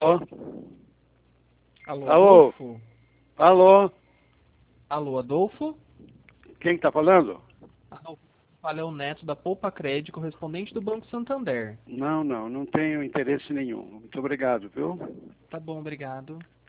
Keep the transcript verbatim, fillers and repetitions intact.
Alô, Alô? Adolfo? Alô? Alô, Adolfo? Quem está falando? Adolfo, fala é o Neto da Poupa Crédito, correspondente do Banco Santander. Não, não, não tenho interesse nenhum. Muito obrigado, viu? Tá bom, obrigado.